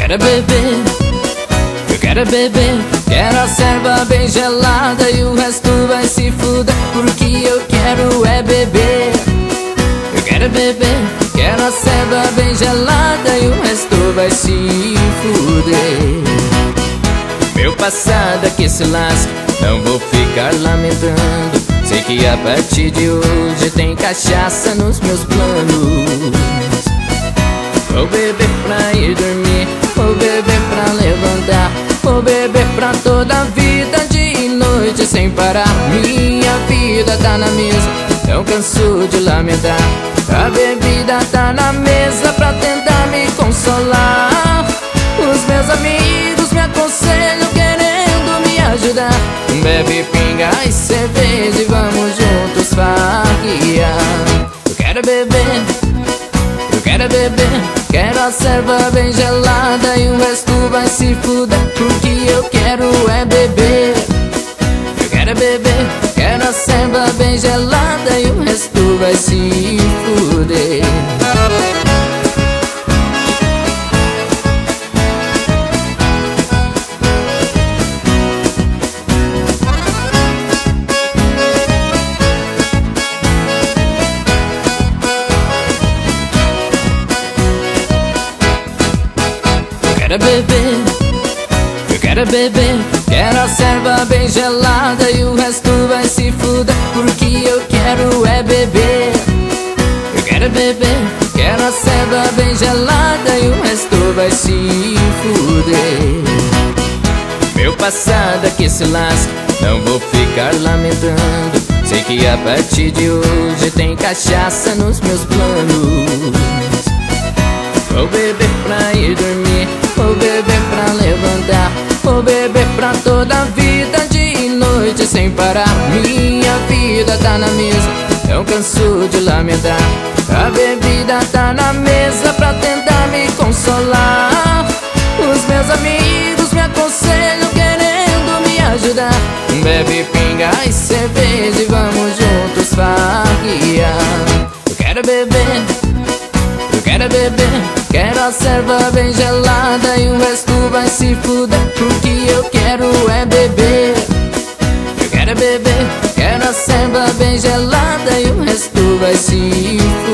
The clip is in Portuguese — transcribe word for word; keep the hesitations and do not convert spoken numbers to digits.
quero beber, eu quero beber. Quero a serva bem gelada e o resto vai se fuder, porque eu quero é beber. Eu quero beber, quero a serva bem gelada e o resto vai se fuder. Meu passado é que se lasca, não vou ficar lamentando. Sei que a partir de hoje tem cachaça nos meus planos. Vou beber pra ir dormir, vou beber pra levantar, vou beber pra toda a vida, dia e noite sem parar. Minha vida tá na mesa, não canso de lamentar. A bebida tá na mesa pra tentar me consolar. Os meus amigos me aconselham querendo me ajudar. Bebe pinga e cerveja e vamos juntos farrear. Eu quero beber, eu quero beber. Quero a serva bem gelada e o resto vai se fuder, porque eu quero é beber. Eu quero beber, quero a serva bem gelada e o resto vai se fuder. Quero beber, eu quero beber. Quero a serva bem gelada e o resto vai se fuder, porque eu quero é beber. Eu quero beber, quero a serva bem gelada e o resto vai se fuder. Meu passado é que se lasca, não vou ficar lamentando. Sei que a partir de hoje tem cachaça nos meus planos. Vou beber pra ir dormir, vou beber pra levantar, vou beber pra toda a vida, dia e noite sem parar. Minha vida tá na mesa, não canso de lamentar. A bebida tá na mesa pra tentar me consolar. Os meus amigos me aconselham querendo me ajudar. Bebe pinga e cerveja e vamos juntos farrear. Eu quero beber, eu quero beber. Quero a serva bem gelada e o resto vai se fuder, porque eu quero é beber. Eu quero beber, quero a serva bem gelada e o resto vai se fuder.